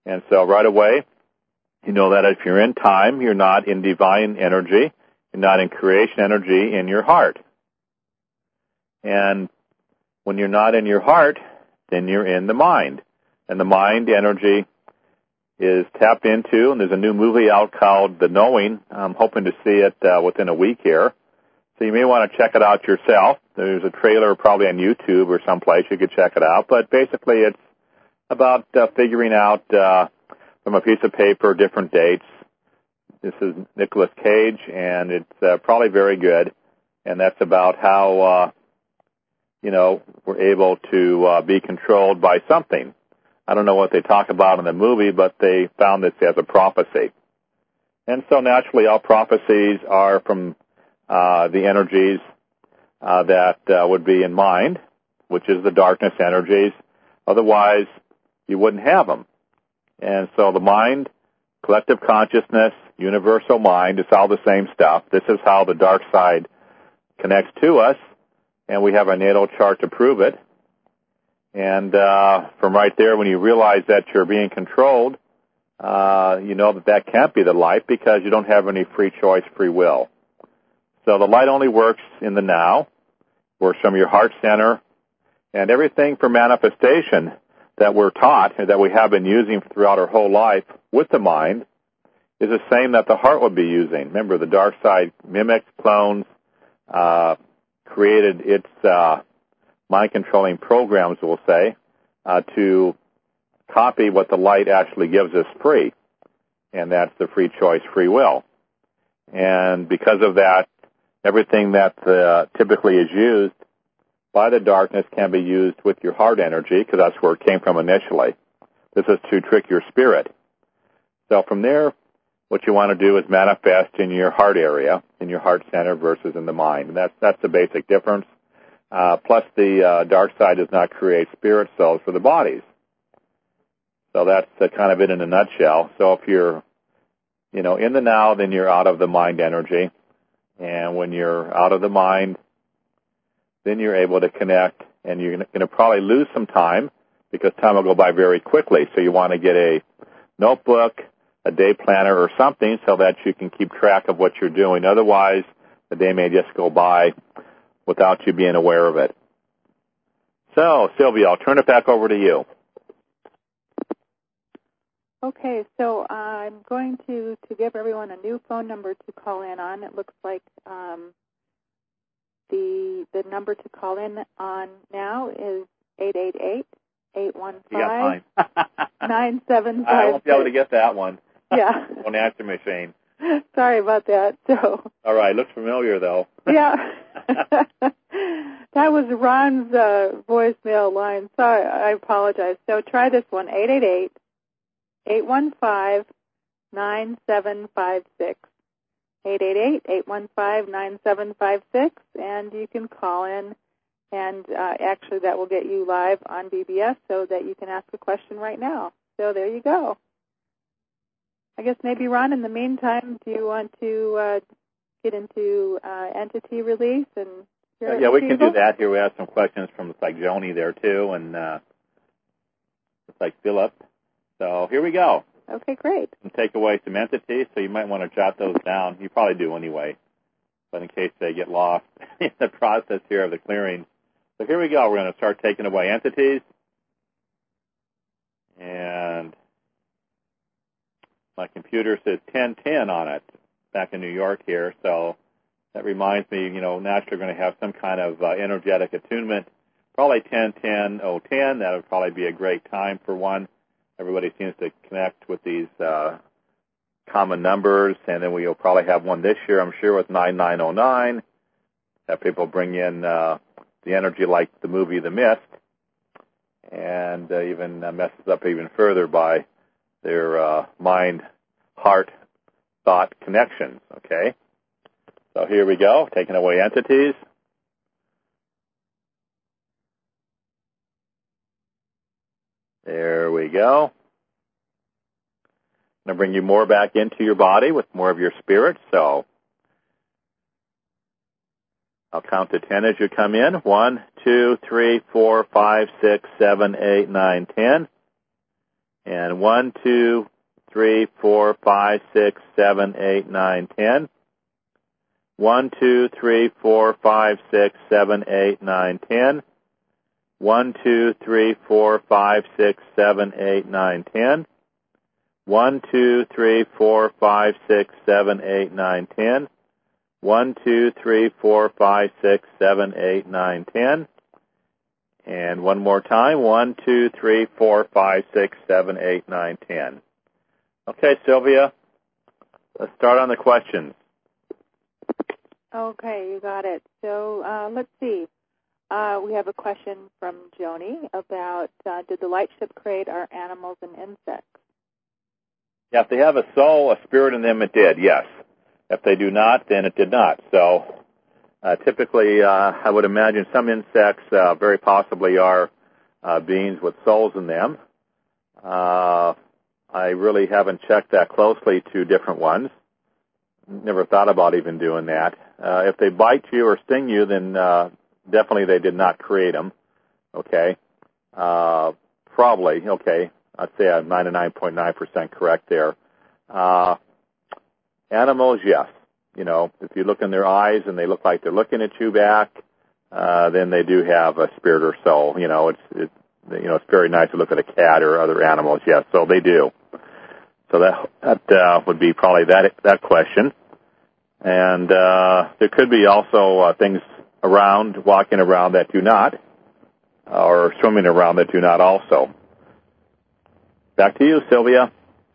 And so right away, you know that if you're in time, you're not in divine energy, you're not in creation energy in your heart. And when you're not in your heart, then you're in the mind. And the mind energy is tapped into, and there's a new movie out called The Knowing. I'm hoping to see it within a week here. So you may want to check it out yourself. There's a trailer probably on YouTube or someplace you could check it out. But basically it's about figuring out from a piece of paper different dates. This is Nicolas Cage, and it's probably very good. And that's about how, we're able to be controlled by something. I don't know what they talk about in the movie, but they found this as a prophecy. And so naturally all prophecies are from the energies that would be in mind, which is the darkness energies. Otherwise, you wouldn't have them. And so the mind, collective consciousness, universal mind, it's all the same stuff. This is how the dark side connects to us, and we have a natal chart to prove it. And from right there, when you realize that you're being controlled, you know that can't be the light because you don't have any free choice, free will. So the light only works in the now, works from your heart center, and everything for manifestation that we're taught, that we have been using throughout our whole life with the mind, is the same that the heart would be using. Remember, the dark side mimics, clones, created its mind-controlling programs, we'll say, to copy what the light actually gives us free, and that's the free choice, free will. And because of that, everything that typically is used by the darkness can be used with your heart energy, because that's where it came from initially. This is to trick your spirit. So from there, what you want to do is manifest in your heart area, in your heart center versus in the mind. And that's the basic difference. Plus the dark side does not create spirit cells for the bodies. So that's kind of it in a nutshell. So if you're, in the now, then you're out of the mind energy. And when you're out of the mind, then you're able to connect, and you're going to probably lose some time because time will go by very quickly. So you want to get a notebook, a day planner or something so that you can keep track of what you're doing. Otherwise, the day may just go by without you being aware of it. So, Sylvia, I'll turn it back over to you. Okay, so I'm going to give everyone a new phone number to call in on. It looks like the number to call in on now is 888-815-9756. I won't be able to get that one. Yeah. On the answer machine. Sorry about that. So. All right, looks familiar though. Yeah. That was Ron's voicemail line. Sorry, I apologize. So try this one, 888-815-9756. 888-815-9756, and you can call in, and actually that will get you live on BBS so that you can ask a question right now. So there you go. I guess maybe, Ron, in the meantime, do you want to get into entity release? And yeah, we can do that. Here we have some questions from Joni there, too, and Philip. So here we go. Okay, great. And take away some entities, so you might want to jot those down. You probably do anyway, but in case they get lost in the process here of the clearing. So here we go. We're going to start taking away entities. And my computer says 1010 on it back in New York here, so that reminds me, naturally we're going to have some kind of energetic attunement. Probably 10-10-010. That would probably be a great time for one. Everybody seems to connect with these common numbers, and then we'll probably have one this year, I'm sure, with 9909. Have people bring in the energy like the movie The Mist, and even messes up even further by their mind, heart, thought connections, okay? So here we go, taking away entities. There we go. I'm going to bring you more back into your body with more of your spirit. So I'll count to 10 as you come in. 1, 2, 3, 4, 5, 6, 7, 8, 9, 10. And 1, 2, 3, 4, 5, 6, 7, 8, 9, 10. 1, 2, 3, 4, 5, 6, 7, 8, 9, 10. 1, 2, 3, 4, 5, 6, 7, 8, 9, 10. 1, 2, 3, 4, 5, 6, 7, 8, 9, 10. 1, 2, 3, 4, 5, 6, 7, 8, 9, 10. And one more time. 1, 2, 3, 4, 5, 6, 7, 8, 9, 10. Okay, Sylvia, let's start on the questions. Okay, you got it. So let's see. We have a question from Joni about did the light ship create our animals and insects? Yeah, if they have a soul, a spirit in them, it did, yes. If they do not, then it did not. So typically, I would imagine some insects very possibly are beings with souls in them. I really haven't checked that closely to different ones. Never thought about even doing that. If they bite you or sting you, then definitely they did not create them. Okay. Probably. Okay. I'd say I'm 99.9% correct there. Animals, yes. You know, if you look in their eyes and they look like they're looking at you back, then they do have a spirit or soul. You know, it's very nice to look at a cat or other animals. Yes, so they do. So that would be probably that question. And there could be also things around, walking around that do not, or swimming around that do not also. Back to you, Sylvia.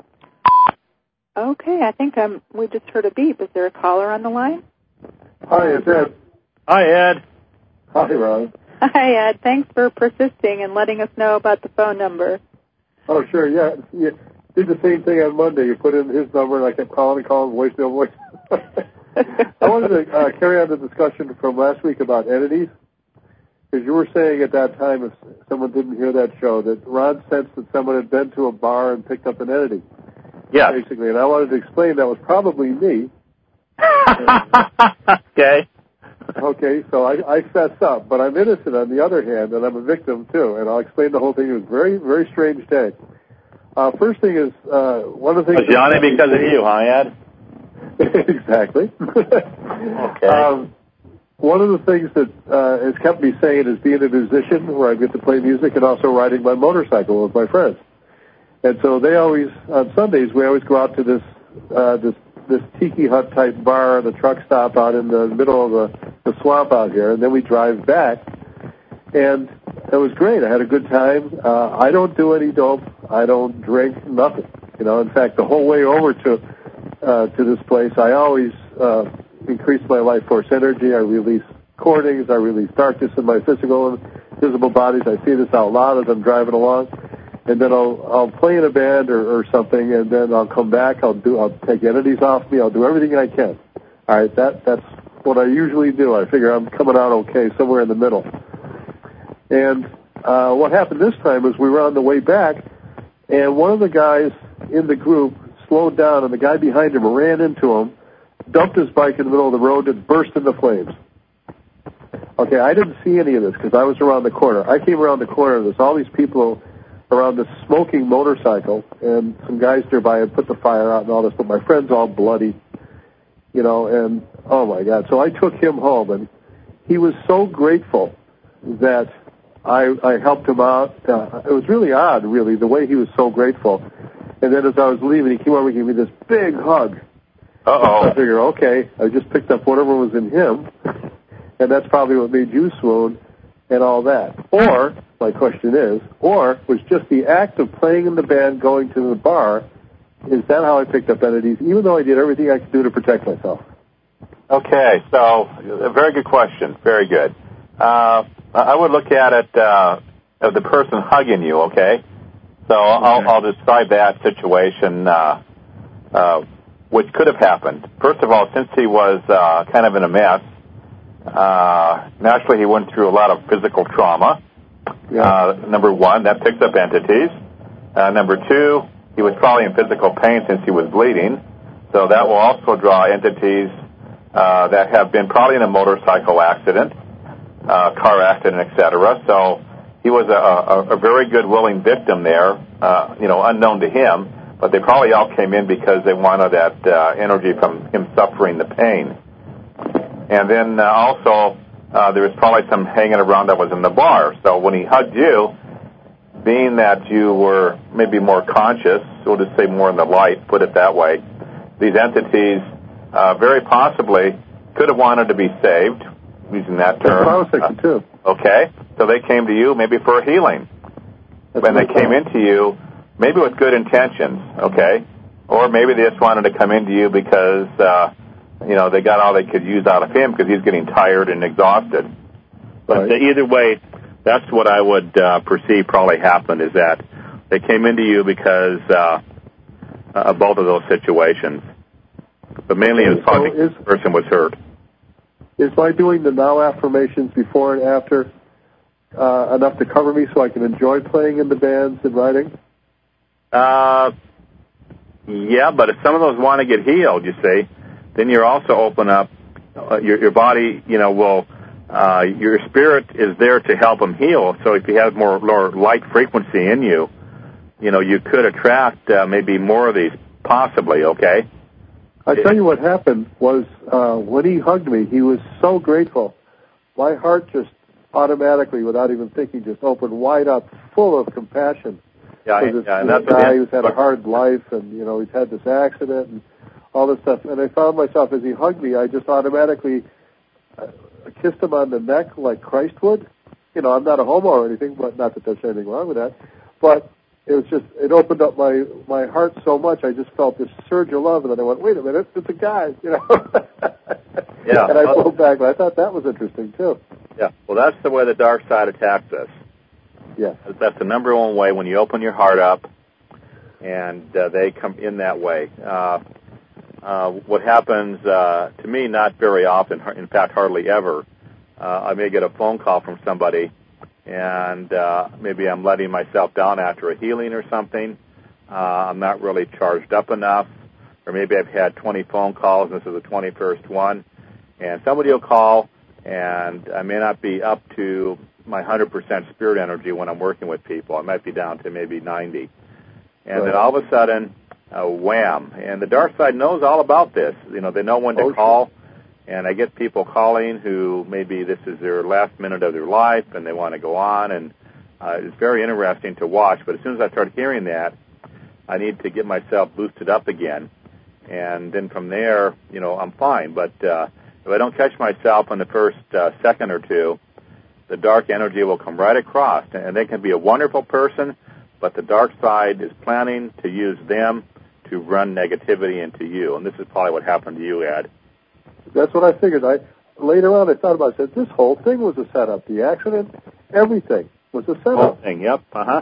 Okay, I think we just heard a beep. Is there a caller on the line? Hi, it's Ed. Hi, Ed. Hi, Ron. Hi, Ed. Thanks for persisting and letting us know about the phone number. Oh, sure, yeah. You did the same thing on Monday. You put in his number, and I kept calling, voicemail. I wanted to carry on the discussion from last week about entities, because you were saying at that time, if someone didn't hear that show, that Ron sensed that someone had been to a bar and picked up an entity. Yes. Basically, and I wanted to explain that was probably me. Okay. Okay, so I fess up, but I'm innocent on the other hand, and I'm a victim too, and I'll explain the whole thing. It was a very, very strange day. First thing is, one of the things... Johnny, because of you, huh, Ed? Exactly. Okay. One of the things that has kept me sane is being a musician, where I get to play music, and also riding my motorcycle with my friends. And so they always, on Sundays, we always go out to this tiki hut type bar, the truck stop out in the middle of the swamp out here, and then we drive back. And it was great. I had a good time. I don't do any dope. I don't drink, nothing. You know, in fact, the whole way over to this place, I always increase my life force energy. I release cordings. I release darkness in my physical and visible bodies. I say this out loud as I'm driving along. And then I'll play in a band or something, and then I'll come back. I'll take entities off me. I'll do everything I can. All right, that's what I usually do. I figure I'm coming out okay, somewhere in the middle. And what happened this time was we were on the way back, and one of the guys in the group slowed down, and the guy behind him ran into him, dumped his bike in the middle of the road, and burst into flames. Okay, I didn't see any of this because I was around the corner. I came around the corner, and there's all these people around this smoking motorcycle, and some guys nearby had put the fire out and all this, but my friend's all bloody, you know, and oh my God. So I took him home, and he was so grateful that I helped him out. It was really odd, really, the way he was so grateful. And then as I was leaving, he came over and gave me this big hug. Uh-oh. So I figured, okay, I just picked up whatever was in him, and that's probably what made you swoon and all that. Or, my question is, or was just the act of playing in the band, going to the bar, is that how I picked up entities, even though I did everything I could do to protect myself? Okay, so a very good question. Very good. I would look at it of the person hugging you, okay? So I'll describe that situation, which could have happened. First of all, since he was kind of in a mess, naturally he went through a lot of physical trauma. Yeah. Number one, that picks up entities. Number two, he was probably in physical pain since he was bleeding, so that will also draw entities that have been probably in a motorcycle accident, car accident, etc. So he was a very good, willing victim there, unknown to him, but they probably all came in because they wanted that energy from him suffering the pain. And then also, there was probably some hanging around that was in the bar. So when he hugged you, being that you were maybe more conscious, we'll just say more in the light, put it that way, these entities very possibly could have wanted to be saved, using that term. That's what I was thinking, too. Okay, so they came to you maybe for a healing. When they came into you, maybe with good intentions, okay? Or maybe they just wanted to come into you because, they got all they could use out of him because he's getting tired and exhausted. But either way, that's what I would perceive probably happened, is that they came into you because of both of those situations. But mainly it was probably the person was hurt. Is my doing the now affirmations before and after enough to cover me so I can enjoy playing in the bands and writing? Yeah, but if some of those want to get healed, you see, then you're also open up, your body, will, your spirit is there to help them heal. So if you have more light frequency in you, you could attract maybe more of these, possibly, okay? I tell you what happened was when he hugged me, he was so grateful. My heart just automatically, without even thinking, just opened wide up, full of compassion. And that's a guy who's had a hard life, and he's had this accident and all this stuff. And I found myself, as he hugged me, I just automatically kissed him on the neck like Christ would. I'm not a homo or anything, but not that there's anything wrong with that. But it opened up my heart so much. I just felt this surge of love, and then I went, wait a minute, it's a guy, Yeah. And I pulled back, but I thought that was interesting too. Yeah. Well, that's the way the dark side attacks us. Yes. That's the number one way, when you open your heart up, and they come in that way. What happens to me, not very often, in fact, hardly ever, I may get a phone call from somebody, and maybe I'm letting myself down after a healing or something. I'm not really charged up enough, or maybe I've had 20 phone calls, and this is the 21st one, and somebody will call, and I may not be up to my 100% spirit energy when I'm working with people. I might be down to maybe 90. And then all of a sudden, wham. And the dark side knows all about this. They know when to call. And I get people calling who maybe this is their last minute of their life and they want to go on. And it's very interesting to watch. But as soon as I start hearing that, I need to get myself boosted up again. And then from there, I'm fine. But if I don't catch myself in the first second or two, the dark energy will come right across. And they can be a wonderful person, but the dark side is planning to use them to run negativity into you. And this is probably what happened to you, Ed. That's what I figured. Later on, I thought about it. I said, this whole thing was a setup. The accident, everything was a setup. Whole thing, yep,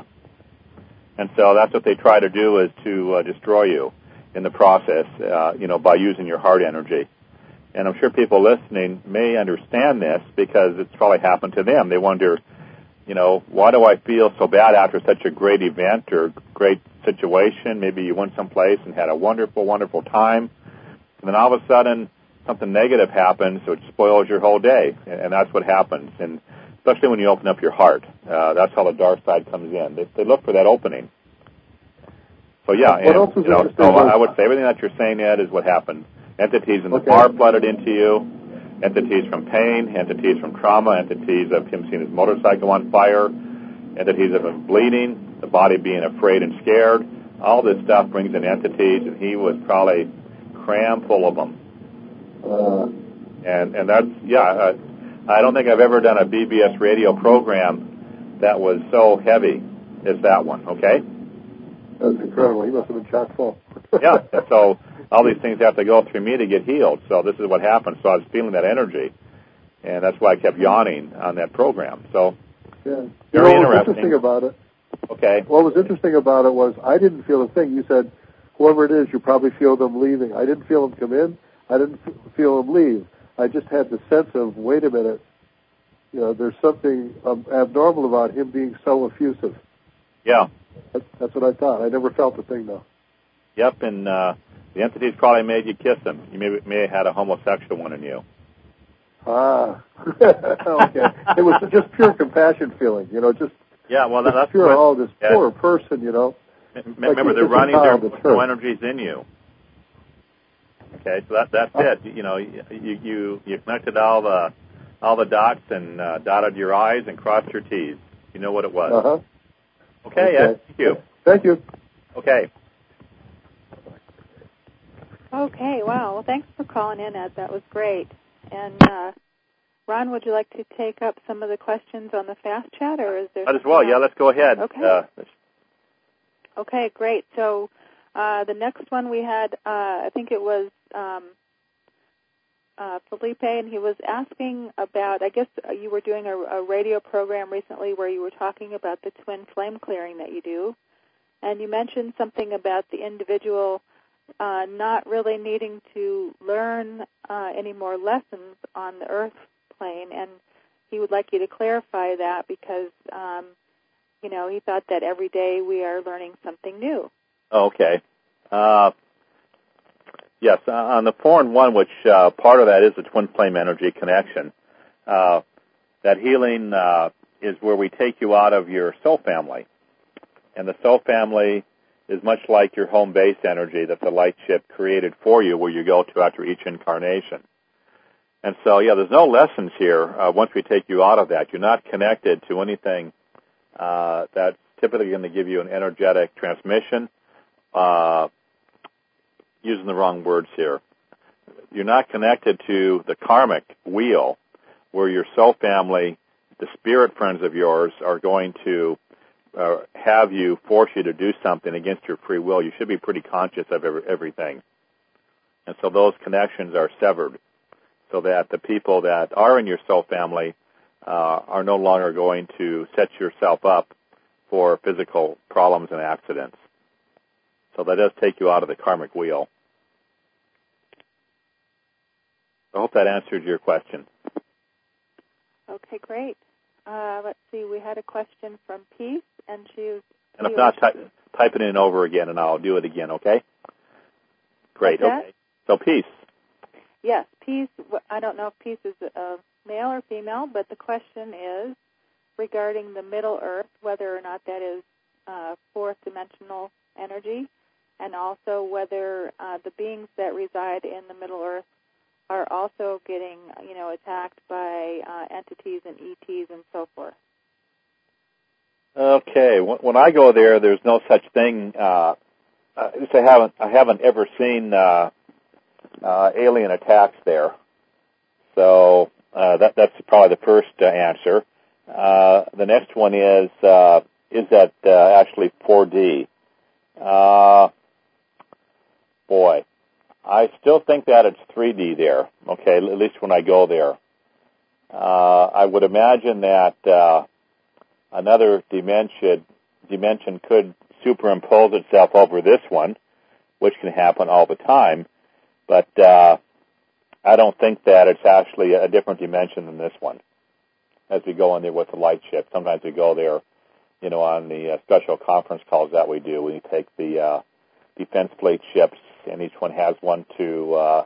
And so that's what they try to do, is to destroy you in the process, by using your heart energy. And I'm sure people listening may understand this because it's probably happened to them. They wonder, why do I feel so bad after such a great event or great situation? Maybe you went someplace and had a wonderful, wonderful time, and then all of a sudden something negative happens, so it spoils your whole day. And that's what happens, and especially when you open up your heart. That's how the dark side comes in. They look for that opening. So, yeah, what else is interesting? So I would say everything that you're saying, Ed, is what happened. Entities in the bar flooded into you, entities from pain, entities from trauma, entities of him seeing his motorcycle on fire, entities of him bleeding, the body being afraid and scared. All this stuff brings in entities, and he was probably crammed full of them. And that's, I don't think I've ever done a BBS radio program that was so heavy as that one, okay? That's incredible. He must have been chock full. Yeah, so all these things have to go through me to get healed. So this is what happened. So I was feeling that energy, and that's why I kept yawning on that program. So yeah, very what was interesting about it. Okay. What was interesting about it was I didn't feel a thing. You said, whoever it is, you probably feel them leaving. I didn't feel them come in. I didn't feel them leave. I just had the sense of, wait a minute, there's something abnormal about him being so effusive. Yeah. That's what I thought. I never felt a thing, though. Yep, and the entities probably made you kiss him. You may have had a homosexual one in you. Ah, okay. It was just pure compassion feeling, just Yeah, well, that's pure. Oh, this poor person, you know. Remember, they're running their no energies in you. Okay, so that's it. You know, you connected all the dots and dotted your I's and crossed your T's. You know what it was. Uh-huh. Okay, Ed, thank you. Thank you. Okay. Okay, wow. Well, thanks for calling in, Ed. That was great. And Ron, would you like to take up some of the questions on the fast chat, or is there? Might as well. Yeah, let's go ahead. Okay. Okay, great. So the next one we had, I think it was Felipe, and he was asking about, I guess you were doing a radio program recently where you were talking about the twin flame clearing that you do, and you mentioned something about the individual not really needing to learn any more lessons on the earth plane, and he would like you to clarify that because, you know, he thought that every day we are learning something new. Okay. Yes, on the 4-in-1, which part of that is the twin flame energy connection, that healing is where we take you out of your soul family. And the soul family is much like your home base energy that the light ship created for you where you go to after each incarnation. And so, yeah, there's no lessons here once we take you out of that. You're not connected to anything that's typically going to give you an energetic transmission. Using the wrong words here. You're not connected to the karmic wheel where your soul family, the spirit friends of yours, are going to have you, force you to do something against your free will. You should be pretty conscious of everything. And so those connections are severed so that the people that are in your soul family are no longer going to set yourself up for physical problems and accidents. So that does take you out of the karmic wheel. I hope that answered your question. Okay, great. Let's see. We had a question from Peace, and she was... And if not, type it in over again, and I'll do it again, okay? Great, okay. So Peace. Yes, Peace. I don't know if Peace is a male or female, but the question is regarding the Middle Earth, whether or not that is fourth dimensional energy, and also whether the beings that reside in the Middle Earth are also getting, you know, attacked by entities and ETs and so forth. Okay, when I go there, there's no such thing. I haven't ever seen alien attacks there. So that's probably the first answer. The next one is that actually 4D? Boy, I still think that it's 3D there, okay, at least when I go there. I would imagine that another dimension could superimpose itself over this one, which can happen all the time, but I don't think that it's actually a different dimension than this one as we go in there with the light ship. Sometimes we go there, you know, on the special conference calls that we do. We take the defense fleet ships, and each one has one to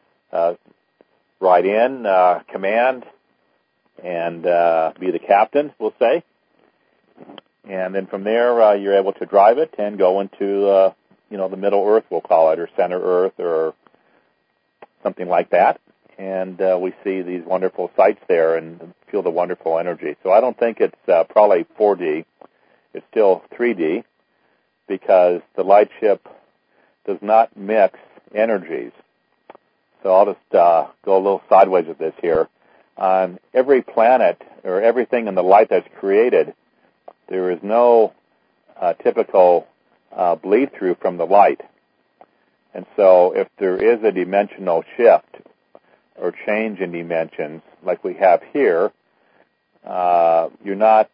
ride in, command, and be the captain, we'll say. And then from there, you're able to drive it and go into, you know, the Middle Earth, we'll call it, or Center Earth, or something like that. And we see these wonderful sights there and feel the wonderful energy. So I don't think it's probably 4D. It's still 3D because the light ship does not mix energies. So I'll just go a little sideways with this here. On every planet or everything in the light that's created, there is no typical bleed-through from the light. And so if there is a dimensional shift or change in dimensions like we have here, you're not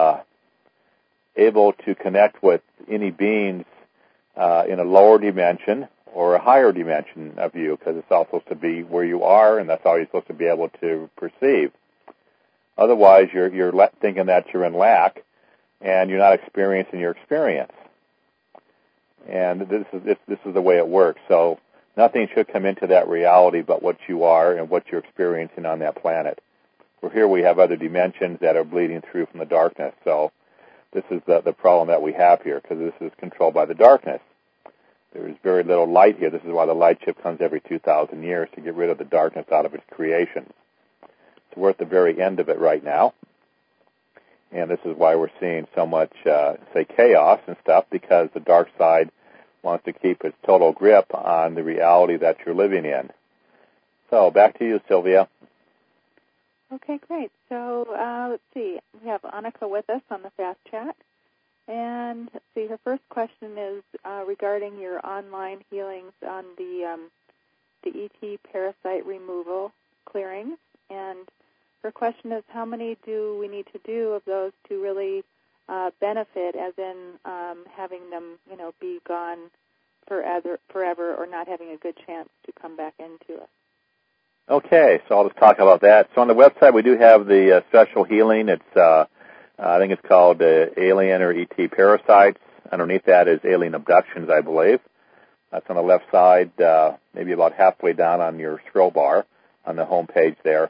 able to connect with any beings in a lower dimension or a higher dimension of you, because it's all supposed to be where you are, and that's all you're supposed to be able to perceive. Otherwise, you're thinking that you're in lack, and you're not experiencing your experience. And this is the way it works. So nothing should come into that reality but what you are and what you're experiencing on that planet. For here we have other dimensions that are bleeding through from the darkness. So This is the problem that we have here, because this is controlled by the darkness. There's very little light here. This is why the light ship comes every 2,000 years, to get rid of the darkness out of its creation. So we're at the very end of it right now. And this is why we're seeing so much, chaos and stuff, because the dark side wants to keep its total grip on the reality that you're living in. So back to you, Sylvia. Okay, great. So let's see. We have Annika with us on the Fast Chat. And let's see, her first question is regarding your online healings on the ET parasite removal clearings. And her question is, how many do we need to do of those to really benefit, as in having them, be gone forever, or not having a good chance to come back into us? Okay, so I'll just talk about that. So on the website, we do have the special healing. It's, I think it's called Alien or ET Parasites. Underneath that is Alien Abductions, I believe. That's on the left side, maybe about halfway down on your scroll bar on the home page there.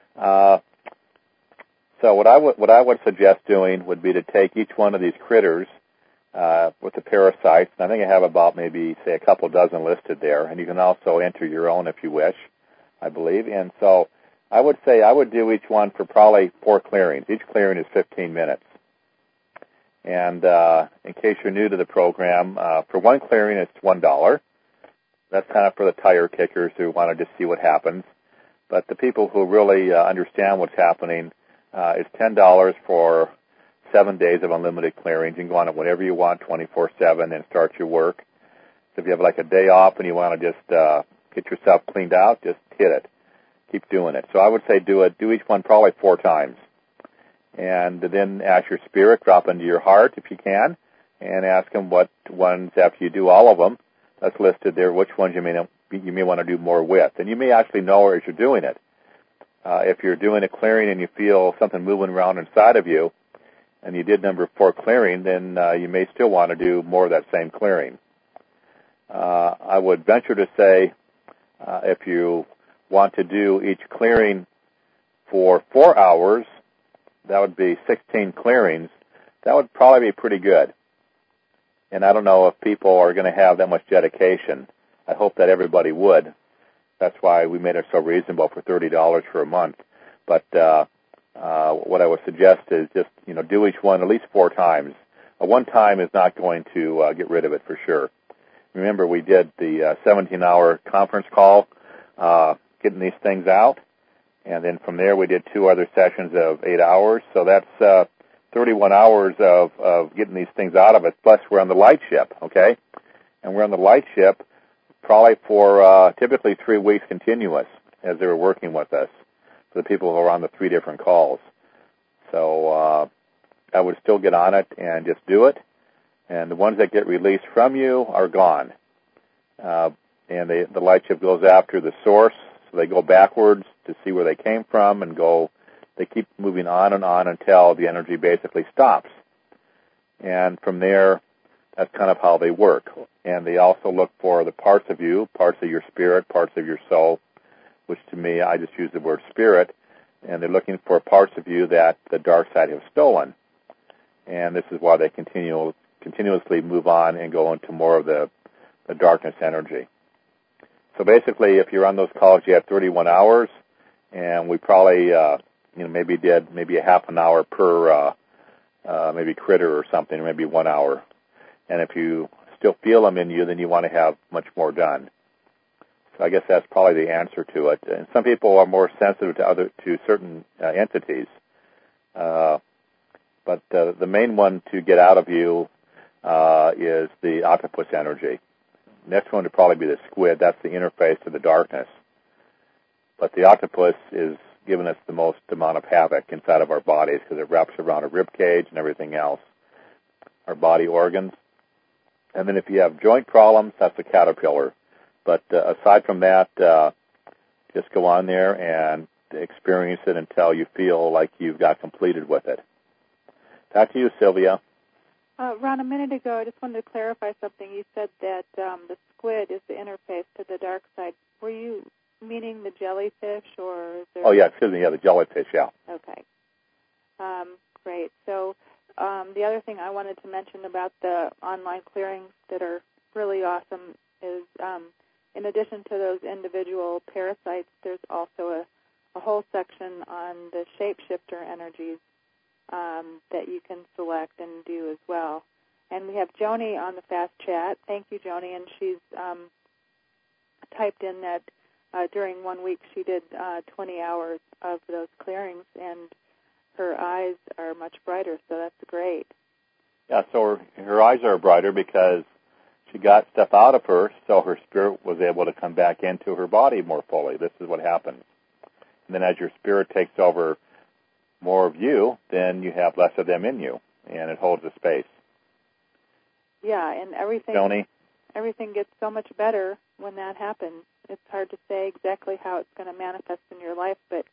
So what I would suggest doing would be to take each one of these critters with the parasites. And I think I have about maybe, say, a couple dozen listed there. And you can also enter your own if you wish, I believe. And so I would say I would do each one for probably 4 clearings. Each clearing is 15 minutes. And in case you're new to the program, for one clearing it's $1. That's kind of for the tire kickers who want to just see what happens. But the people who really understand what's happening, it's $10 for 7 days of unlimited clearings. You can go on it whenever you want, 24/7, and start your work. So if you have like a day off and you want to just get yourself cleaned out, just hit it. Keep doing it. So I would say do each one probably 4 times. And then ask your spirit, drop into your heart if you can, and ask them what ones, after you do all of them, that's listed there, which ones you may want to do more with. And you may actually know as you're doing it. If you're doing a clearing and you feel something moving around inside of you, and you did number 4 clearing, then you may still want to do more of that same clearing. I would venture to say if you want to do each clearing for 4 hours, that would be 16 clearings. That would probably be pretty good. And I don't know if people are going to have that much dedication. I hope that everybody would. That's why we made it so reasonable for $30 for a month. But what I would suggest is just, do each one at least 4 times. One time is not going to get rid of it for sure. Remember, we did the 17-hour conference call, getting these things out. And then from there, we did 2 other sessions of 8 hours. So that's 31 hours of getting these things out of it. Plus, we're on the light ship, okay? And we're on the light ship probably for typically 3 weeks continuous as they were working with us, for the people who are on the 3 different calls. So I would still get on it and just do it. And the ones that get released from you are gone. And the light ship goes after the source. So they go backwards to see where they came from and they keep moving on until the energy basically stops. And from there, that's kind of how they work. And they also look for the parts of you, parts of your spirit, parts of your soul, which to me, I just use the word spirit, and they're looking for parts of you that the dark side has stolen. And this is why they continuously move on and go into more of the darkness energy. So basically, if you're on those calls, you have 31 hours, and we probably, maybe did maybe a half an hour per, maybe critter or something, or maybe 1 hour. And if you still feel them in you, then you want to have much more done. So I guess that's probably the answer to it. And some people are more sensitive to certain entities. But the main one to get out of you is the octopus energy. Next one would probably be the squid. That's the interface to the darkness. But the octopus is giving us the most amount of havoc inside of our bodies because it wraps around our rib cage and everything else, our body organs. And then if you have joint problems, that's the caterpillar. But aside from that, just go on there and experience it until you feel like you've got completed with it. Back to you, Sylvia. Ron, a minute ago, I just wanted to clarify something. You said that the squid is the interface to the dark side. Were you meaning the jellyfish, or is there... Oh, yeah, excuse me, the jellyfish, yeah. Okay. Great. So the other thing I wanted to mention about the online clearings that are really awesome is, in addition to those individual parasites, there's also a whole section on the shapeshifter energies that you can select and do as well. And we have Joni on the fast chat. Thank you, Joni. And she's typed in that during 1 week she did 20 hours of those clearings, and her eyes are much brighter, so that's great. Yeah, so her eyes are brighter because she got stuff out of her, so her spirit was able to come back into her body more fully. This is what happens. And then as your spirit takes over more of you, then you have less of them in you, and it holds the space. Yeah, and everything gets so much better when that happens. It's hard to say exactly how it's going to manifest in your life, but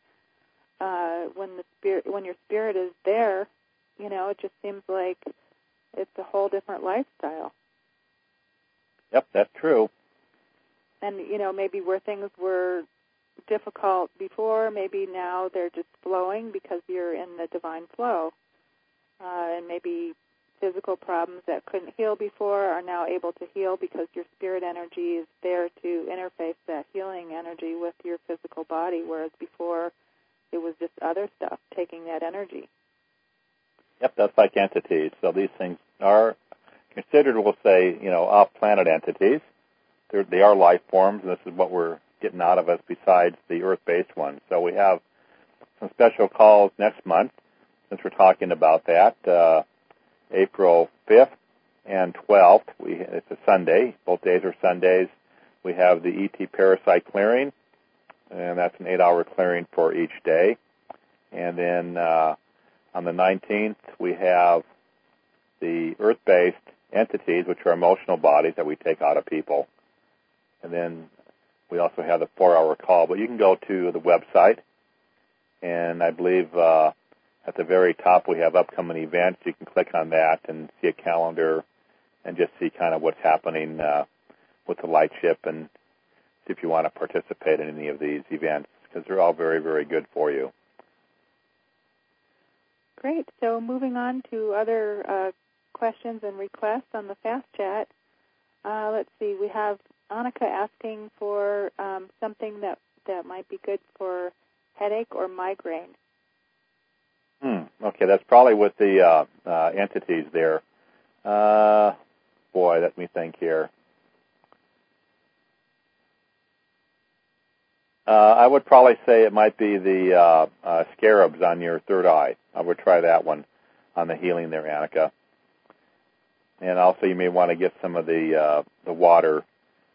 when your spirit is there, it just seems like it's a whole different lifestyle. Yep, that's true. And maybe where things were difficult before, maybe now they're just flowing because you're in the divine flow, and maybe physical problems that couldn't heal before are now able to heal because your spirit energy is there to interface that healing energy with your physical body, whereas before it was just other stuff taking that energy. Yep, that's like entities. So these things are considered, we'll say, off-planet entities. They are life forms, and this is what we're getting out of us besides the Earth-based ones. So we have some special calls next month, since we're talking about that. April 5th and 12th, it's a Sunday. Both days are Sundays. We have the ET Parasite Clearing, and that's an 8-hour clearing for each day. And then on the 19th, we have the Earth-based entities, which are emotional bodies that we take out of people. And then we also have the 4-hour call. But you can go to the website, and I believe at the very top we have upcoming events. You can click on that and see a calendar and just see kind of what's happening with the light ship and see if you want to participate in any of these events, because they're all very, very good for you. Great. So moving on to other questions and requests on the Fast Chat. Let's see. We have Annika asking for something that might be good for headache or migraine. Okay, that's probably with the entities there. Let me think here. I would probably say it might be the scarabs on your third eye. I would try that one on the healing there, Annika. And also you may want to get some of the water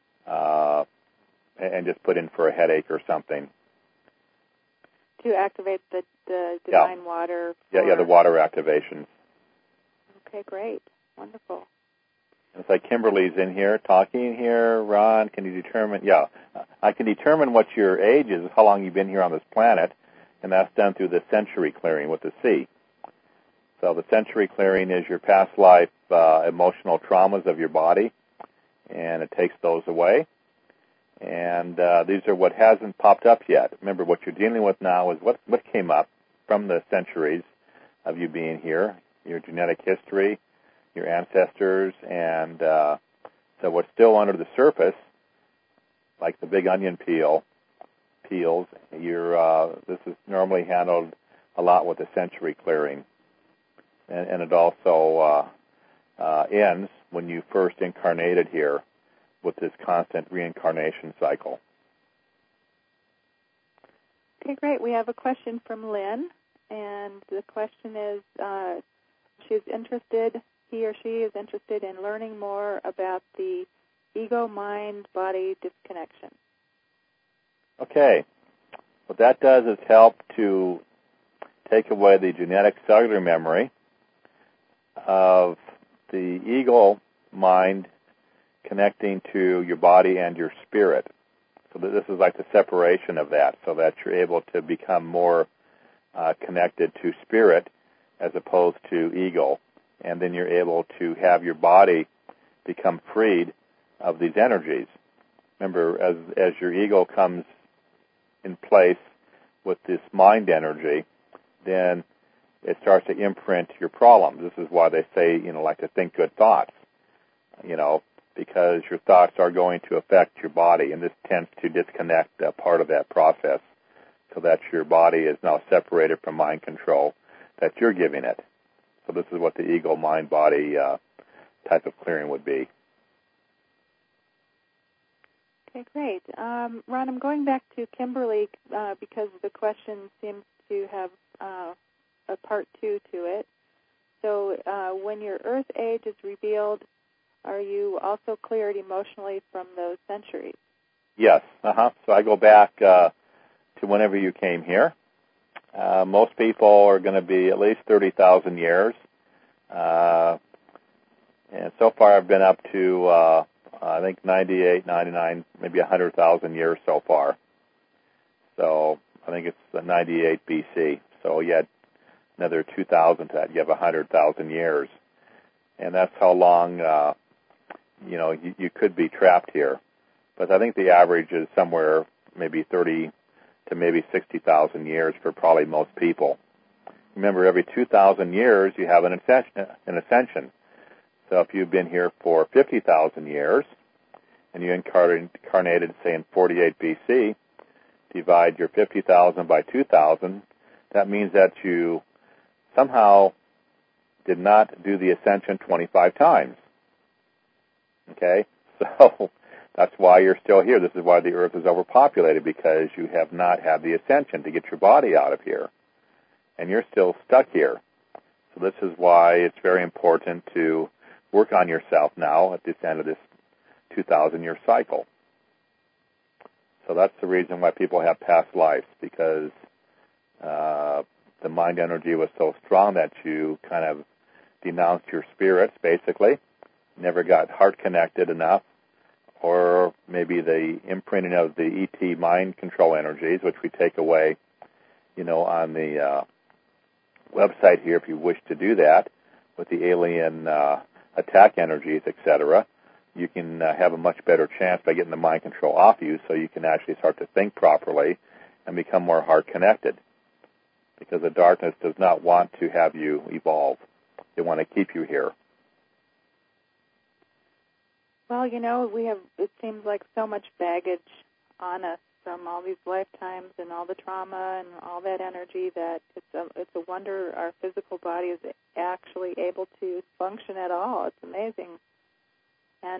and just put in for a headache or something. To activate the divine water? Yeah, the water activations. Okay, great. Wonderful. It's like Kimberly's in here, talking here. Ron, can you determine? Yeah, I can determine what your age is, how long you've been here on this planet, and that's done through the century clearing with the C. So the century clearing is your past life emotional traumas of your body, and it takes those away. And these are what hasn't popped up yet. Remember, what you're dealing with now is what came up from the centuries of you being here, your genetic history, your ancestors, and so what's still under the surface, like the big onion peels, this is normally handled a lot with the century clearing. And it also ends when you first incarnated here with this constant reincarnation cycle. Okay, great. We have a question from Lynn, and the question is, he or she is interested in learning more about the ego-mind-body disconnection. Okay. What that does is help to take away the genetic cellular memory of the ego mind connecting to your body and your spirit. So this is like the separation of that, so that you're able to become more connected to spirit as opposed to ego. And then you're able to have your body become freed of these energies. Remember, as your ego comes in place with this mind energy, then it starts to imprint your problems. This is why they say, like to think good thoughts, because your thoughts are going to affect your body, and this tends to disconnect part of that process so that your body is now separated from mind control that you're giving it. So this is what the ego, mind, body type of clearing would be. Okay, great. Ron, I'm going back to Kimberly because the question seems to have a part 2 to it. So when your earth age is revealed, are you also cleared emotionally from those centuries? Yes. So I go back to whenever you came here. Most people are going to be at least 30,000 years. And so far I've been up to, I think, 98, 99, maybe 100,000 years so far. So I think it's 98 BC. So you had another 2,000 to that. You have 100,000 years. And that's how long, you could be trapped here. But I think the average is somewhere maybe 30 to maybe 60,000 years for probably most people. Remember, every 2,000 years you have an ascension. So if you've been here for 50,000 years and you incarnated, say, in 48 BC, divide your 50,000 by 2,000, that means that you somehow did not do the ascension 25 times. Okay? So that's why you're still here. This is why the earth is overpopulated, because you have not had the ascension to get your body out of here. And you're still stuck here. So this is why it's very important to work on yourself now at this end of this 2,000-year cycle. So that's the reason why people have past lives, because the mind energy was so strong that you kind of denounced your spirits, basically, never got heart connected enough, or maybe the imprinting of the ET mind control energies, which we take away, on the website here if you wish to do that, with the alien attack energies, etc. You can have a much better chance by getting the mind control off you, so you can actually start to think properly and become more heart connected. Because the darkness does not want to have you evolve. They want to keep you here. Well, we have, it seems like so much baggage on us from all these lifetimes and all the trauma and all that energy that it's a wonder our physical body is actually able to function at all. It's amazing. And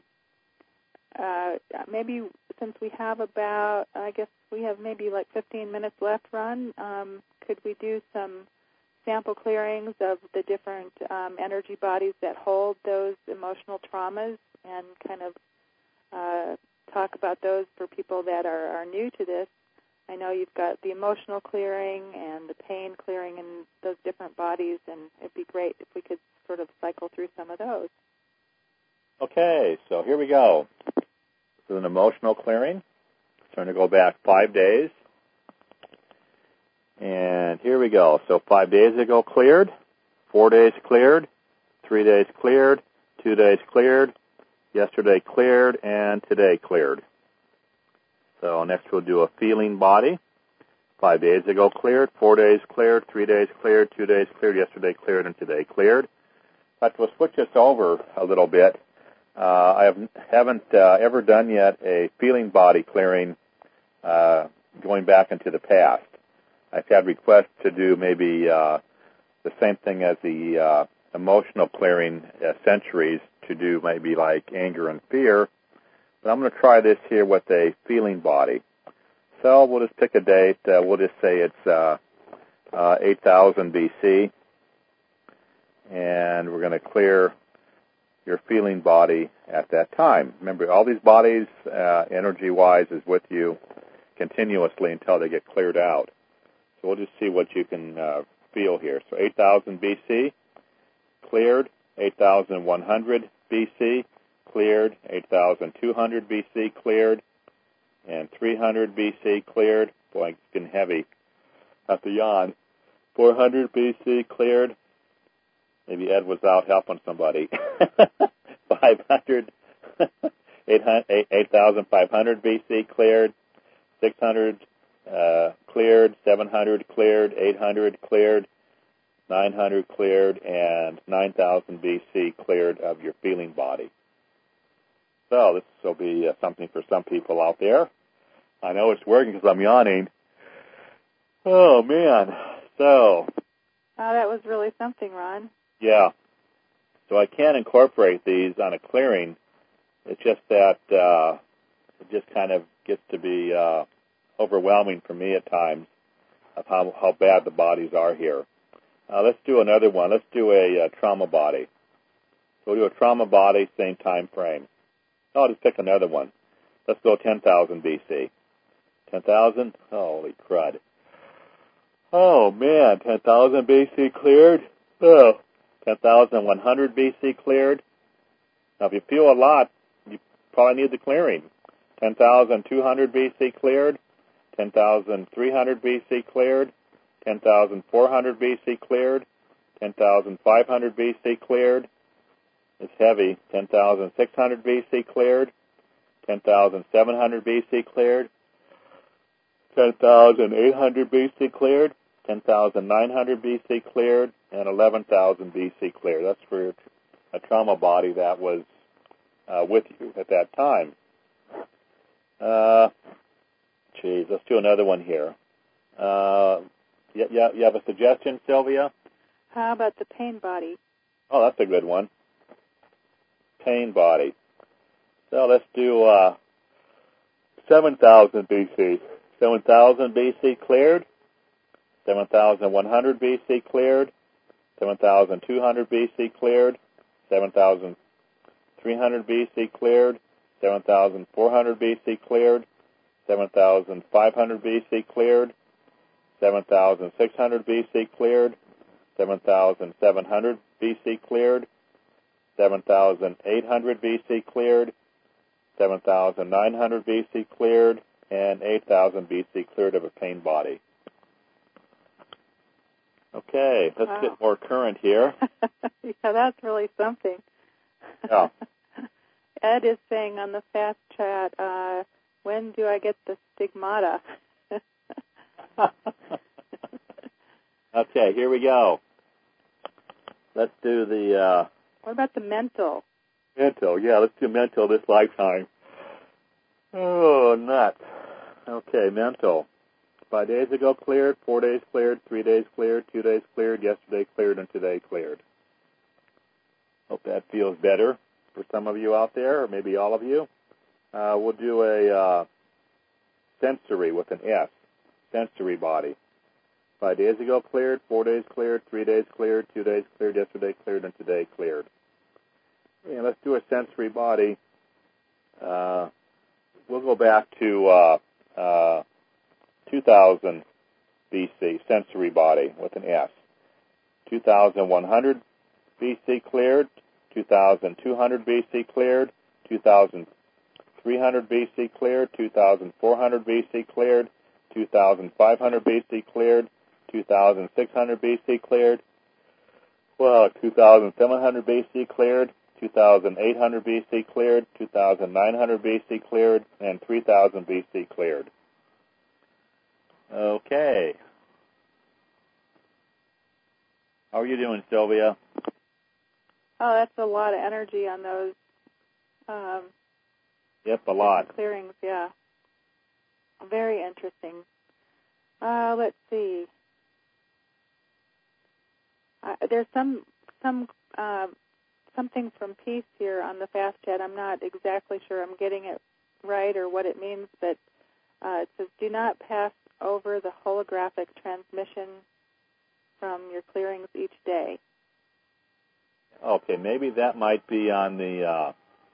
maybe since we have maybe like 15 minutes left, Ron, could we do some sample clearings of the different energy bodies that hold those emotional traumas and kind of talk about those for people that are new to this? I know you've got the emotional clearing and the pain clearing in those different bodies, and it'd be great if we could sort of cycle through some of those. Okay, so here we go. This is an emotional clearing. It's going to go back 5 days. And here we go. So 5 days ago cleared, 4 days cleared, 3 days cleared, 2 days cleared, yesterday cleared, and today cleared. So next we'll do a feeling body. 5 days ago cleared, 4 days cleared, 3 days cleared, 2 days cleared, yesterday cleared, and today cleared. But we'll switch this over a little bit. I haven't ever done yet a feeling body clearing going back into the past. I've had requests to do maybe the same thing as the emotional clearing centuries, to do maybe like anger and fear. But I'm going to try this here with a feeling body. So we'll just pick a date. We'll just say it's 8,000 BC. And we're going to clear your feeling body at that time. Remember, all these bodies, energy-wise, is with you continuously until they get cleared out. So we'll just see what you can feel here. So 8,000 BC, cleared. 8,100 BC, cleared. 8,200 BC, cleared. And 300 BC, cleared. Boy, it's getting heavy. Have to yawn. 400 BC, cleared. Maybe Ed was out helping somebody. 8,500 BC, cleared. 600 cleared. 700 cleared. 800 cleared. 900 cleared, and 9,000 BC cleared of your feeling body. So this will be something for some people out there. I know it's working because I'm yawning. Oh, man. So. Oh, that was really something, Ron. Yeah. So I can incorporate these on a clearing. It's just that it just kind of gets to be overwhelming for me at times of how bad the bodies are here. Let's do another one. Let's do a trauma body. So we'll do a trauma body, same time frame. I'll just pick another one. Let's go 10,000 BC. 10,000? Holy crud. Oh, man, 10,000 BC cleared. Oh, 10,100 BC cleared. Now, if you feel a lot, you probably need the clearing. 10,200 BC cleared. 10,300 BC cleared. 10,400 BC cleared. 10,500 BC cleared. It's heavy. 10,600 BC cleared. 10,700 BC cleared. 10,800 BC cleared. 10,900 BC cleared. And 11,000 BC cleared. That's for a trauma body that was with you at that time. Let's do another one here. You have a suggestion, Sylvia? How about the pain body? Oh, that's a good one. Pain body. So let's do 7,000 BC. 7,000 BC cleared. 7,100 BC cleared. 7,200 BC cleared. 7,300 BC cleared. 7,400 BC cleared. 7,500 BC cleared. 7,600 BC cleared. 7,700 BC cleared. 7,800 BC cleared. 7,900 BC cleared. And 8,000 BC cleared of a pain body. Okay, let's get more current here. Yeah, that's really something. Yeah. Ed is saying on the fast chat, when do I get the stigmata? Okay, here we go. Let's do the... what about the mental? Mental, yeah, let's do mental this lifetime. Oh, nuts. Okay, mental. 5 days ago cleared, 4 days cleared, 3 days cleared, 2 days cleared, yesterday cleared, and today cleared. Hope that feels better for some of you out there, or maybe all of you. We'll do a sensory with an S, sensory body. 5 days ago cleared, 4 days cleared, 3 days cleared, 2 days cleared, yesterday cleared, and today cleared. And let's do a sensory body. We'll go back to 2000 BC, sensory body with an S. 2,100 BC cleared, 2,200 BC cleared, 2,300 BC cleared, 2,400 BC cleared, 2,500 BC cleared, 2,600 BC cleared, 2,700 BC cleared, 2,800 BC cleared, 2,900 BC cleared, and 3,000 BC cleared. Okay. How are you doing, Sylvia? Oh, that's a lot of energy on those. Yep, a lot. Clearings, yeah. Very interesting. Let's see. There's something from Peace here on the fast chat. I'm not exactly sure I'm getting it right or what it means, but it says, do not pass over the holographic transmission from your clearings each day. Okay, maybe that might be on the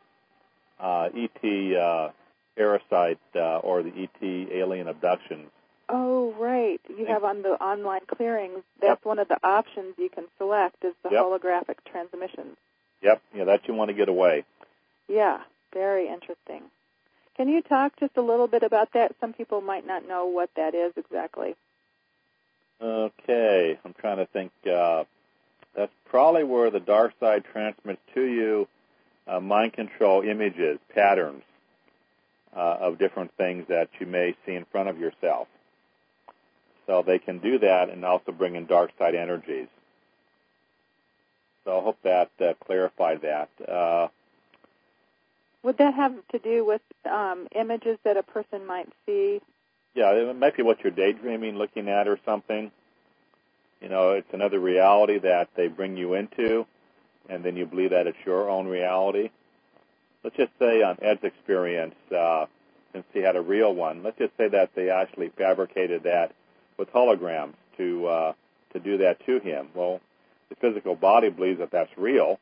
ET parasite or the ET alien abductions. Oh, right. You have on the online clearings, that's one of the options you can select is the holographic transmissions. Yep, yeah, that you want to get away. Yeah, very interesting. Can you talk just a little bit about that? Some people might not know what that is exactly. Okay, I'm trying to think. That's probably where the dark side transmits to you mind control images, patterns of different things that you may see in front of yourself. So they can do that and also bring in dark side energies. So I hope that clarified that. Would that have to do with images that a person might see? Yeah, it might be what you're daydreaming, looking at or something. You know, it's another reality that they bring you into, and then you believe that it's your own reality. Let's just say on Ed's experience, since he had a real one, let's just say that they actually fabricated that with holograms to do that to him. Well, the physical body believes that that's real.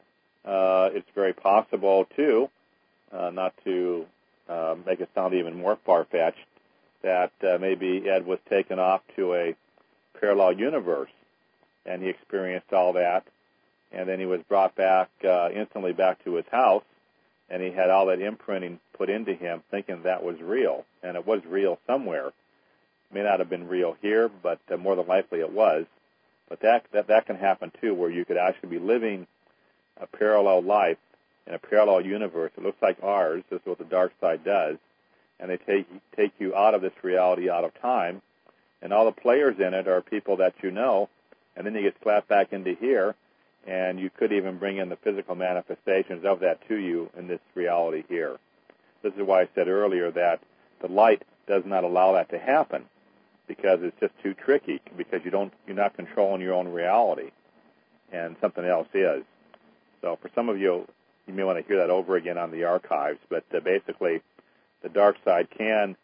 It's very possible, too, not to make it sound even more far-fetched, that maybe Ed was taken off to a parallel universe, and he experienced all that, and then he was brought back instantly back to his house, and he had all that imprinting put into him, thinking that was real, and it was real somewhere. It may not have been real here, but more than likely it was. But that can happen too, where you could actually be living a parallel life in a parallel universe. It looks like ours. This is what the dark side does, and they take you out of this reality, out of time, and all the players in it are people that you know, and then you get slapped back into here, and you could even bring in the physical manifestations of that to you in this reality here. This is why I said earlier that the light does not allow that to happen, because it's just too tricky, because you're not controlling your own reality, and something else is. So for some of you, you may want to hear that over again on the archives, but basically the dark side can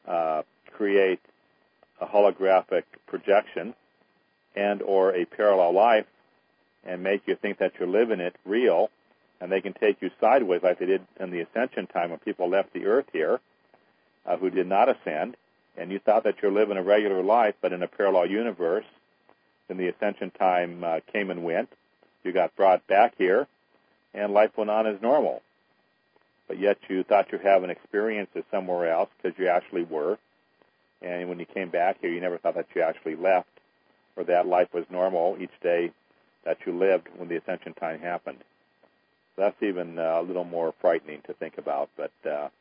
create a holographic projection and or a parallel life and make you think that you're living it real, and they can take you sideways like they did in the ascension time when people left the earth here who did not ascend, and you thought that you're living a regular life but in a parallel universe. Then the ascension time came and went. You got brought back here, and life went on as normal. But yet you thought you were having experiences somewhere else because you actually were. And when you came back here, you never thought that you actually left or that life was normal each day that you lived when the ascension time happened. So that's even a little more frightening to think about, but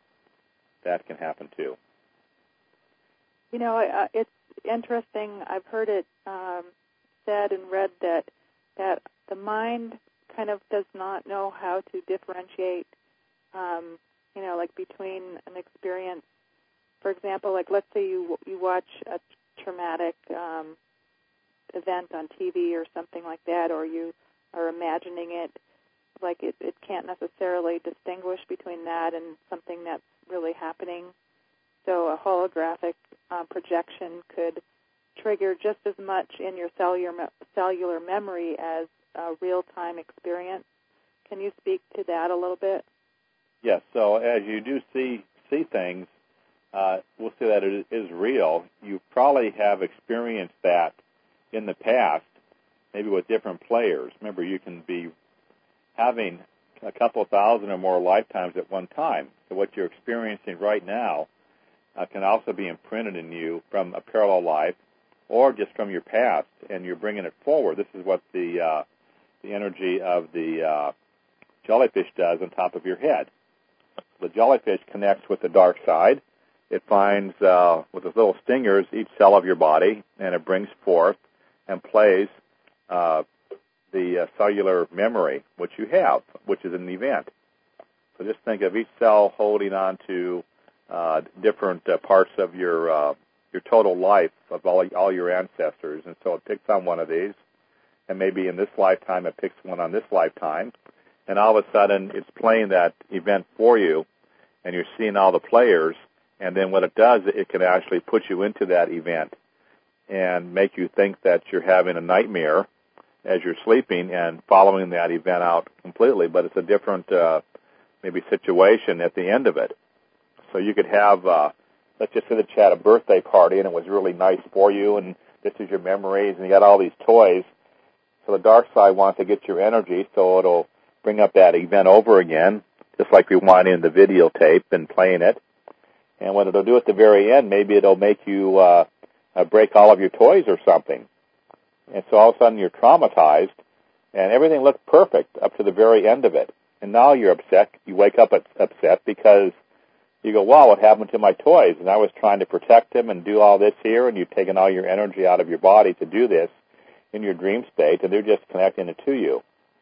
that can happen too. You know, it's interesting. I've heard it said and read that the mind kind of does not know how to differentiate, you know, like between an experience. For example, like let's say you watch a traumatic event on TV or something like that, or you are imagining it, like it can't necessarily distinguish between that and something that's really happening. So a holographic projection could trigger just as much in your cellular memory as a real-time experience. Can you speak to that a little bit? Yes. So as you do see things, we'll say that it is real. You probably have experienced that in the past, maybe with different players. Remember, you can be having a couple thousand or more lifetimes at one time. So what you're experiencing right now can also be imprinted in you from a parallel life or just from your past, and you're bringing it forward. This is what the energy of the jellyfish does on top of your head. The jellyfish connects with the dark side. It finds, with its little stingers, each cell of your body, and it brings forth and plays the cellular memory, which you have, which is an event. So just think of each cell holding on to different parts of your total life of all your ancestors, and so it picks on one of these, and maybe in this lifetime it picks one on this lifetime, and all of a sudden it's playing that event for you, and you're seeing all the players, and then what it does, it can actually put you into that event and make you think that you're having a nightmare as you're sleeping and following that event out completely, but it's a different maybe situation at the end of it. So you could have, let's just say that you had a birthday party and it was really nice for you, and this is your memories, and you got all these toys. So the dark side wants to get your energy, so it'll bring up that event over again, just like we want in the videotape and playing it. And what it'll do at the very end, maybe it'll make you break all of your toys or something. And so all of a sudden you're traumatized, and everything looked perfect up to the very end of it. And now you're upset. You wake up upset because you go, wow, what happened to my toys? And I was trying to protect them and do all this here, and you've taken all your energy out of your body to do this in your dream state, and they're just connecting it to you.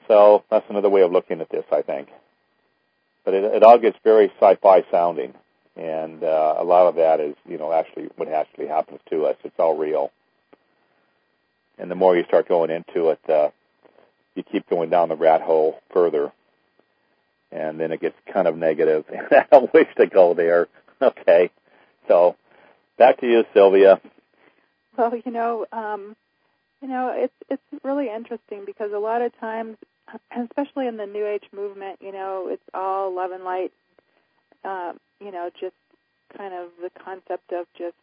So that's another way of looking at this, I think. But it all gets very sci-fi sounding, and a lot of that is, actually what actually happens to us. It's all real. And the more you start going into it, you keep going down the rat hole further, and then it gets kind of negative. I don't wish to go there. Okay, so back to you, Sylvia. Well, it's really interesting because a lot of times, especially in the New Age movement, it's all love and light. Just kind of the concept of just,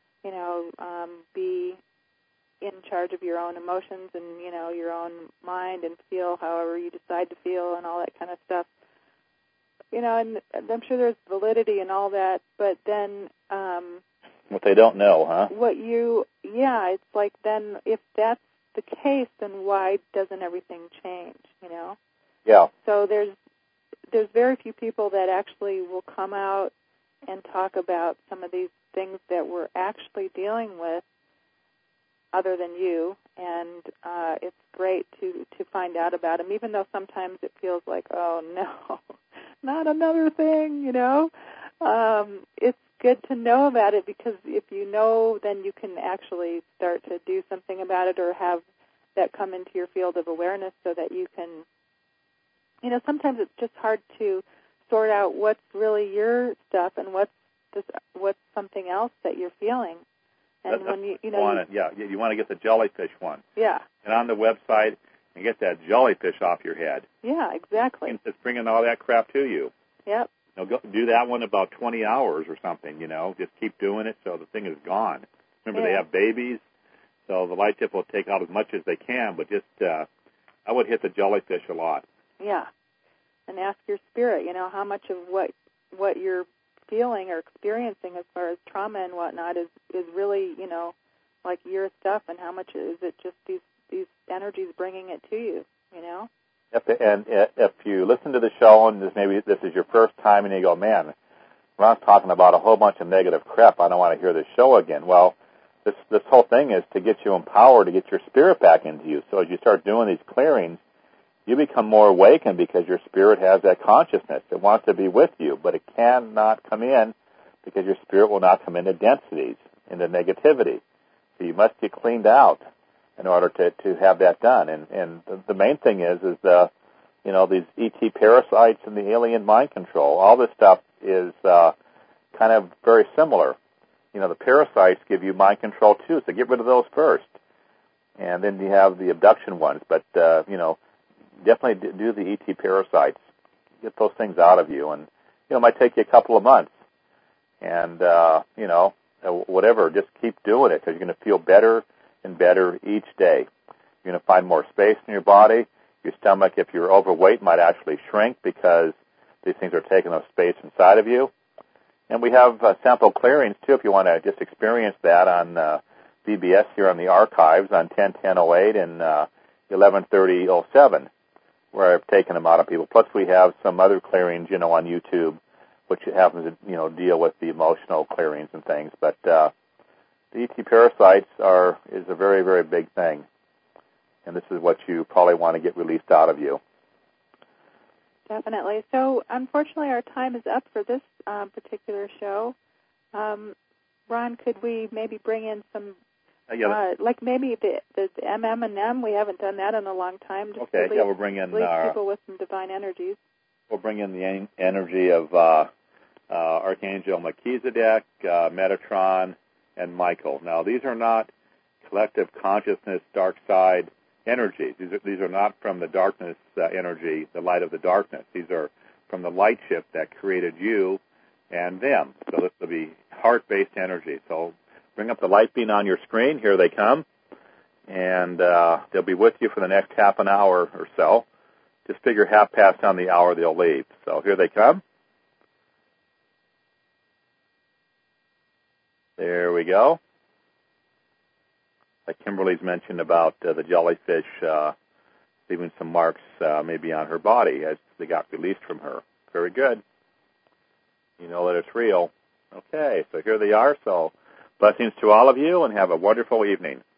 be in charge of your own emotions and, your own mind and feel however you decide to feel and all that kind of stuff. And I'm sure there's validity in all that, but then... what they don't know, huh? It's like then if that's the case, then why doesn't everything change, Yeah. So there's very few people that actually will come out and talk about some of these things that we're actually dealing with other than you, and it's great to find out about them, even though sometimes it feels like, oh, no, not another thing, It's good to know about it because if you know, then you can actually start to do something about it or have that come into your field of awareness so that you can, sometimes it's just hard to sort out what's really your stuff and what's something else that you're feeling. And when you want to get the jellyfish one. Yeah. And on the website and get that jellyfish off your head. Yeah, exactly. It's bringing all that crap to you. Yep. Go do that one about 20 hours or something, Just keep doing it so the thing is gone. Remember, They have babies, so the light tip will take out as much as they can, but just, I would hit the jellyfish a lot. Yeah. And ask your spirit, how much of what you're feeling or experiencing as far as trauma and whatnot is really, like your stuff, and how much is it just these energies bringing it to you, And if you listen to the show and maybe this is your first time and you go, man, Ron's talking about a whole bunch of negative crap, I don't want to hear this show again. Well, this whole thing is to get you empowered, to get your spirit back into you. So as you start doing these clearings, you become more awakened because your spirit has that consciousness. It wants to be with you, but it cannot come in because your spirit will not come into densities, into negativity. So you must get cleaned out in order to have that done. And the main thing is these ET parasites and the alien mind control. All this stuff is kind of very similar. The parasites give you mind control too, so get rid of those first. And then you have the abduction ones. But, definitely do the ET parasites. Get those things out of you. And, it might take you a couple of months. And, whatever, just keep doing it because you're going to feel better and better each day. You're going to find more space in your body. Your stomach, if you're overweight, might actually shrink because these things are taking up space inside of you. And we have sample clearings, too, if you want to just experience that on VBS here on the archives on 10/10/08 and 11/30/07, where I've taken them out of people. Plus, we have some other clearings, on YouTube, which happens to, deal with the emotional clearings and things. But the ET parasites is a very, very big thing. And this is what you probably want to get released out of you. Definitely. So, unfortunately, our time is up for this particular show. Ron, could we maybe bring in some, like maybe the MM&M? We haven't done that in a long time. Just we'll bring in people with some divine energies. We'll bring in the energy of Archangel Melchizedek, Metatron, and Michael. Now, these are not collective consciousness, dark side energies. These are not from the darkness energy, the light of the darkness. These are from the light ship that created you and them. So this will be heart-based energy. So bring up the light beam on your screen. Here they come. And they'll be with you for the next half an hour or so. Just figure half past on the hour they'll leave. So here they come. There we go. Like Kimberly's mentioned about the jellyfish leaving some marks maybe on her body as they got released from her. Very good. You know that it's real. Okay, so here they are. So blessings to all of you and have a wonderful evening.